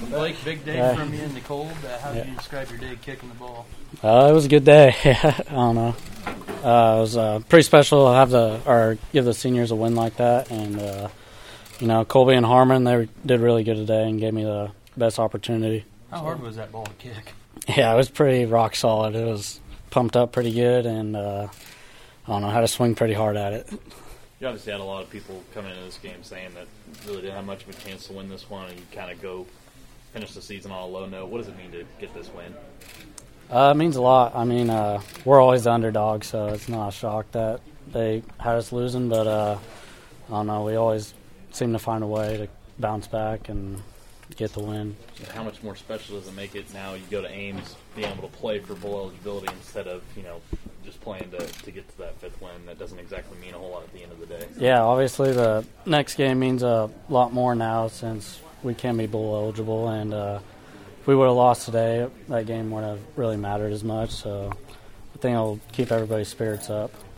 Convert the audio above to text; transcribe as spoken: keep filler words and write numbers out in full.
Blake, big day Yeah. from you in the cold. Uh, how would Yeah. you describe your day kicking the ball? Uh, it was a good day. I don't know. Uh, it was uh, pretty special to have the or give the seniors a win like that, and uh, you know, Colby and Harmon, they did really good today and gave me the best opportunity. How hard was that ball to kick? Yeah, it was pretty rock solid. It was pumped up pretty good, and uh, I don't know, had to swing pretty hard at it. You obviously had a lot of people coming into this game saying that you really didn't have much of a chance to win this one, and you kind of go finish the season on a low note. What does it mean to get this win? Uh, it means a lot. I mean, uh, we're always the underdog, so it's not a shock that they had us losing, but uh, I don't know, we always seem to find a way to bounce back and get the win. How much more special does it make it now you go to Ames being able to play for bowl eligibility instead of, you know, just playing to, to get to that fifth win? That doesn't exactly mean a whole lot at the end of the day. Yeah, obviously the next game means a lot more now since we can be bowl eligible, and uh, if we would have lost today, that game wouldn't have really mattered as much, so I think it'll keep everybody's spirits up.